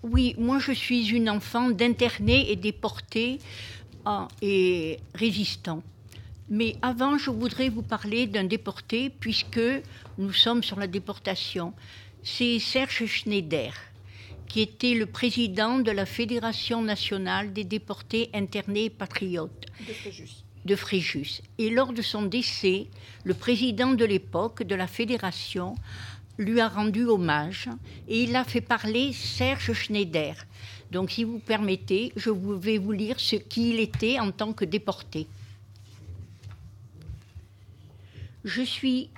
Oui, moi je suis une enfant d'internés et déportés et résistants. Mais avant, je voudrais vous parler d'un déporté, puisque nous sommes sur la déportation. C'est Serge Schneider, qui était le président de la Fédération nationale des déportés internés et patriotes. De Fréjus. Et lors de son décès, le président de l'époque de la Fédération lui a rendu hommage et il a fait parler Serge Schneider. Donc, si vous permettez, je vais vous lire ce qu'il était en tant que déporté. Je suis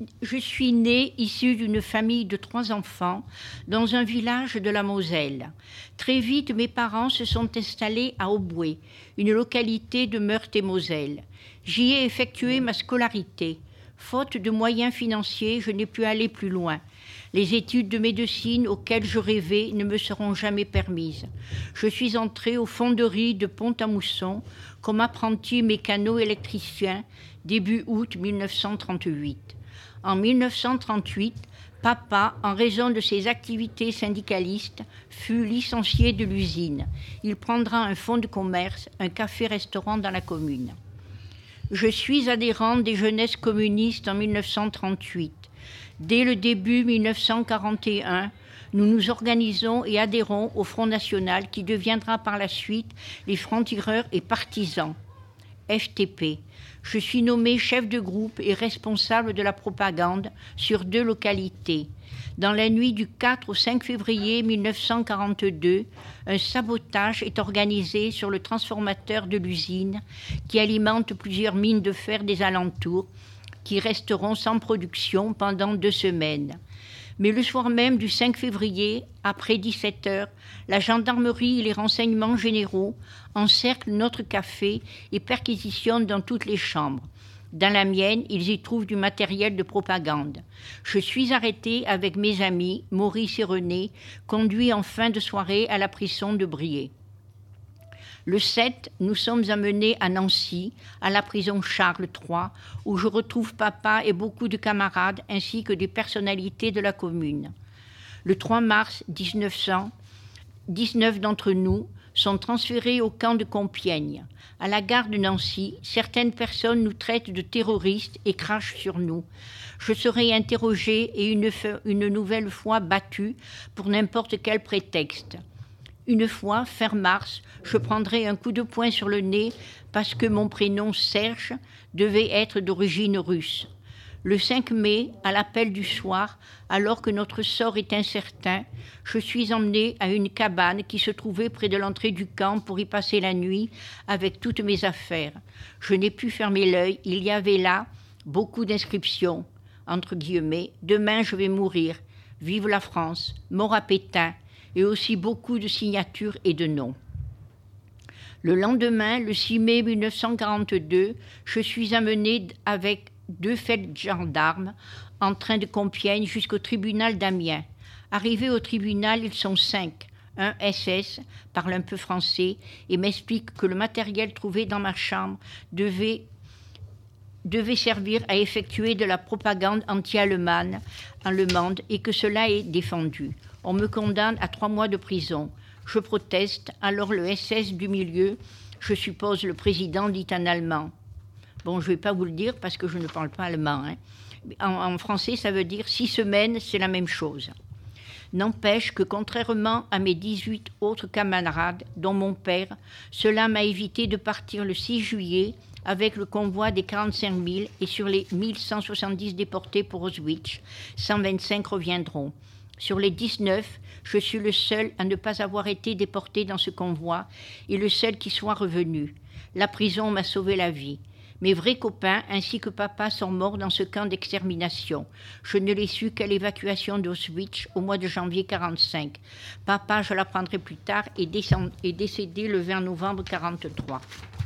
née issue d'une famille de 3 enfants dans un village de la Moselle. Très vite, mes parents se sont installés à Auboué, une localité de Meurthe-et-Moselle. J'y ai effectué ma scolarité. Faute de moyens financiers, je n'ai pu aller plus loin. Les études de médecine auxquelles je rêvais ne me seront jamais permises. Je suis entrée aux fonderies de Pont-à-Mousson comme apprenti mécano-électricien début août 1938. En 1938, papa, en raison de ses activités syndicalistes, fut licencié de l'usine. Il prendra un fonds de commerce, un café-restaurant dans la commune. Je suis adhérente des Jeunesses communistes en 1938. Dès le début 1941, nous nous organisons et adhérons au Front National qui deviendra par la suite les Francs-Tireurs et Partisans, FTP. Je suis nommée chef de groupe et responsable de la propagande sur 2 localités. Dans la nuit du 4 au 5 février 1942, un sabotage est organisé sur le transformateur de l'usine qui alimente plusieurs mines de fer des alentours qui resteront sans production pendant 2 semaines. Mais le soir même du 5 février, après 17 heures, la gendarmerie et les renseignements généraux encerclent notre café et perquisitionnent dans toutes les chambres. Dans la mienne, ils y trouvent du matériel de propagande. Je suis arrêtée avec mes amis, Maurice et René, conduits en fin de soirée à la prison de Briey. Le 7, nous sommes amenés à Nancy, à la prison Charles III, où je retrouve papa et beaucoup de camarades ainsi que des personnalités de la commune. Le 3 mars 1900, 19 d'entre nous sont transférés au camp de Compiègne. À la gare de Nancy, certaines personnes nous traitent de terroristes et crachent sur nous. Je serai interrogée et une nouvelle fois battue pour n'importe quel prétexte. Une fois, fin mars, je prendrai un coup de poing sur le nez parce que mon prénom Serge devait être d'origine russe. Le 5 mai, à l'appel du soir, alors que notre sort est incertain, je suis emmenée à une cabane qui se trouvait près de l'entrée du camp pour y passer la nuit avec toutes mes affaires. Je n'ai pu fermer l'œil, il y avait là beaucoup d'inscriptions, entre guillemets, « Demain je vais mourir, vive la France, mort à Pétain », et aussi beaucoup de signatures et de noms. Le lendemain, le 6 mai 1942, je suis amenée avec 2 feldgendarmes en train de Compiègne jusqu'au tribunal d'Amiens. Arrivés au tribunal, ils sont 5. Un SS parle un peu français et m'explique que le matériel trouvé dans ma chambre devait servir à effectuer de la propagande anti-allemande et que cela est défendu. On me condamne à 3 mois de prison. Je proteste, alors le SS du milieu, je suppose le président, dit en allemand. Bon, je ne vais pas vous le dire parce que je ne parle pas allemand. En français, ça veut dire 6 semaines, c'est la même chose. N'empêche que, contrairement à mes 18 autres camarades, dont mon père, cela m'a évité de partir le 6 juillet avec le convoi des 45 000 et sur les 1170 déportés pour Auschwitz, 125 reviendront. Sur les 19, je suis le seul à ne pas avoir été déporté dans ce convoi et le seul qui soit revenu. La prison m'a sauvé la vie. Mes vrais copains ainsi que papa sont morts dans ce camp d'extermination. Je ne l'ai su qu'à l'évacuation d'Auschwitz au mois de janvier 1945. Papa, je l'apprendrai plus tard, est décédé le 20 novembre 1943.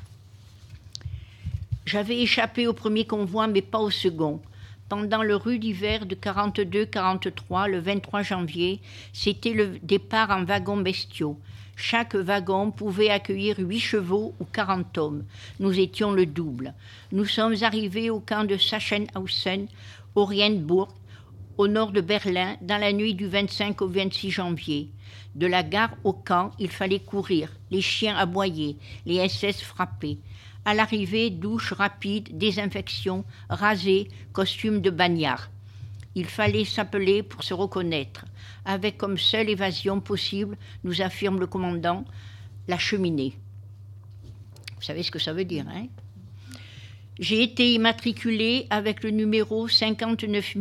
J'avais échappé au premier convoi, mais pas au second. Pendant le rude hiver de 42-43, le 23 janvier, c'était le départ en wagons bestiaux. Chaque wagon pouvait accueillir 8 chevaux ou 40 hommes. Nous étions le double. Nous sommes arrivés au camp de Sachsenhausen, Orientburg, au nord de Berlin, dans la nuit du 25 au 26 janvier. De la gare au camp, il fallait courir, les chiens aboyaient, les SS frappaient. À l'arrivée, douche rapide, désinfection, rasé, costume de bagnard. Il fallait s'appeler pour se reconnaître, avec comme seule évasion possible, nous affirme le commandant, la cheminée. Vous savez ce que ça veut dire, hein? J'ai été immatriculée avec le numéro 59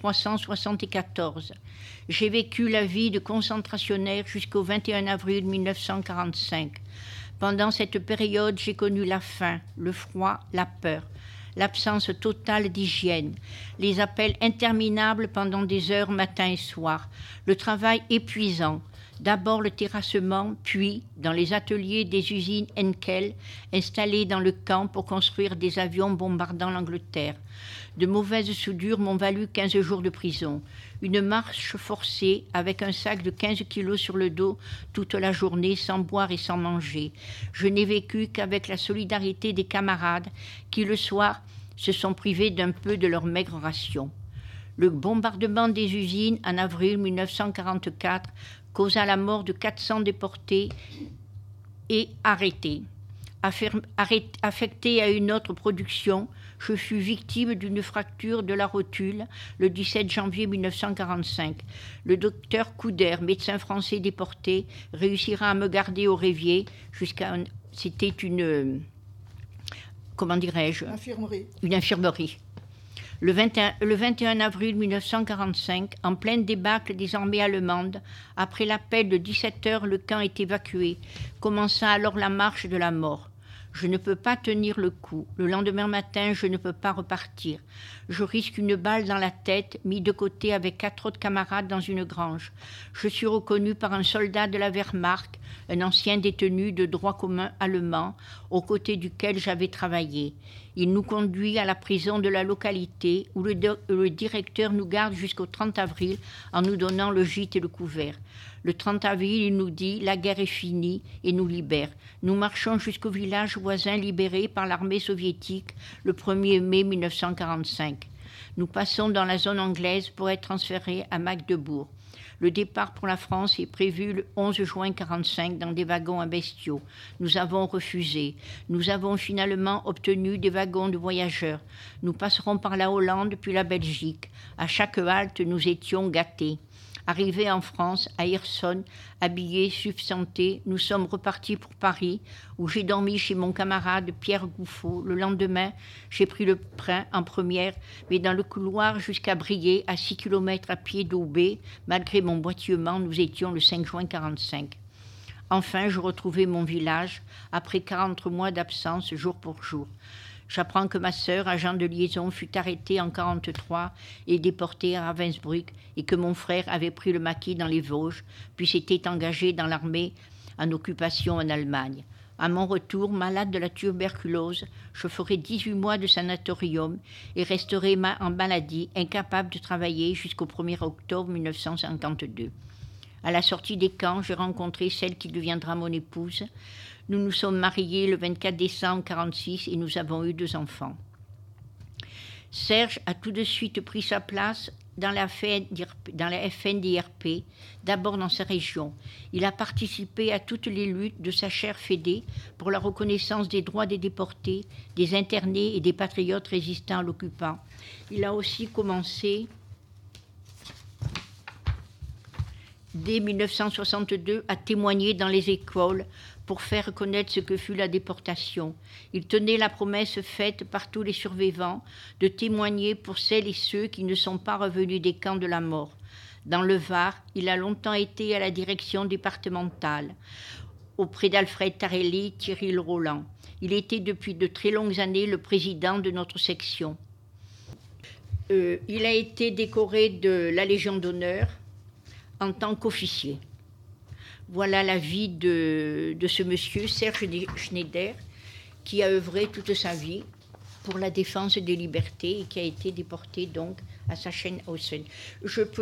374. J'ai vécu la vie de concentrationnaire jusqu'au 21 avril 1945. Pendant cette période, j'ai connu la faim, le froid, la peur, l'absence totale d'hygiène, les appels interminables pendant des heures matin et soir, le travail épuisant, d'abord le terrassement, puis dans les ateliers des usines Henkel installées dans le camp pour construire des avions bombardant l'Angleterre. De mauvaises soudures m'ont valu 15 jours de prison. Une marche forcée avec un sac de 15 kilos sur le dos toute la journée sans boire et sans manger. Je n'ai vécu qu'avec la solidarité des camarades qui, le soir, se sont privés d'un peu de leur maigre ration. Le bombardement des usines en avril 1944 causa la mort de 400 déportés et arrêtés. Affecté à une autre production, je fus victime d'une fracture de la rotule le 17 janvier 1945. Le docteur Couder, médecin français déporté, réussira à me garder au Révier jusqu'à... C'était une... Comment dirais-je ? Infirmerie. Une infirmerie. Le 21 avril 1945, en pleine débâcle des armées allemandes, après l'appel de 17 heures, le camp est évacué. Commença alors la marche de la mort. Je ne peux pas tenir le coup. Le lendemain matin, je ne peux pas repartir. Je risque une balle dans la tête, mis de côté avec 4 autres camarades dans une grange. Je suis reconnu par un soldat de la Wehrmacht, un ancien détenu de droit commun allemand, aux côtés duquel j'avais travaillé. Il nous conduit à la prison de la localité, où le directeur nous garde jusqu'au 30 avril en nous donnant le gîte et le couvert. Le 30 avril, il nous dit « La guerre est finie » et nous libère. Nous marchons jusqu'au village voisin libéré par l'armée soviétique le 1er mai 1945. Nous passons dans la zone anglaise pour être transférés à Magdebourg. Le départ pour la France est prévu le 11 juin 1945 dans des wagons à bestiaux. Nous avons refusé. Nous avons finalement obtenu des wagons de voyageurs. Nous passerons par la Hollande puis la Belgique. À chaque halte, nous étions gâtés. Arrivés en France, à Hirson, habillés, substantés, nous sommes repartis pour Paris, où j'ai dormi chez mon camarade Pierre Gouffaut. Le lendemain, j'ai pris le train en première, mais dans le couloir jusqu'à Briey, à 6 km à pied d'Aubé, malgré mon boitement, nous étions le 5 juin 1945. Enfin, je retrouvais mon village, après 40 mois d'absence, jour pour jour. J'apprends que ma sœur, agent de liaison, fut arrêtée en 1943 et déportée à Ravensbrück, et que mon frère avait pris le maquis dans les Vosges, puis s'était engagé dans l'armée en occupation en Allemagne. À mon retour, malade de la tuberculose, je ferai 18 mois de sanatorium et resterai en maladie, incapable de travailler jusqu'au 1er octobre 1952. À la sortie des camps, j'ai rencontré celle qui deviendra mon épouse. Nous nous sommes mariés le 24 décembre 1946 et nous avons eu 2 enfants. Serge a tout de suite pris sa place dans la FNDRP, d'abord dans sa région. Il a participé à toutes les luttes de sa chère Fédé pour la reconnaissance des droits des déportés, des internés et des patriotes résistants à l'occupant. Il a aussi commencé dès 1962 à témoigner dans les écoles pour faire connaître ce que fut la déportation. Il tenait la promesse faite par tous les survivants de témoigner pour celles et ceux qui ne sont pas revenus des camps de la mort. Dans le Var, il a longtemps été à la direction départementale, auprès d'Alfred Tarelli, Thierry Roland. Il était depuis de très longues années le président de notre section. Il a été décoré de la Légion d'honneur en tant qu'officier. Voilà la vie de ce monsieur, Serge Schneider, qui a œuvré toute sa vie pour la défense des libertés et qui a été déporté donc à Sachsenhausen. Je peux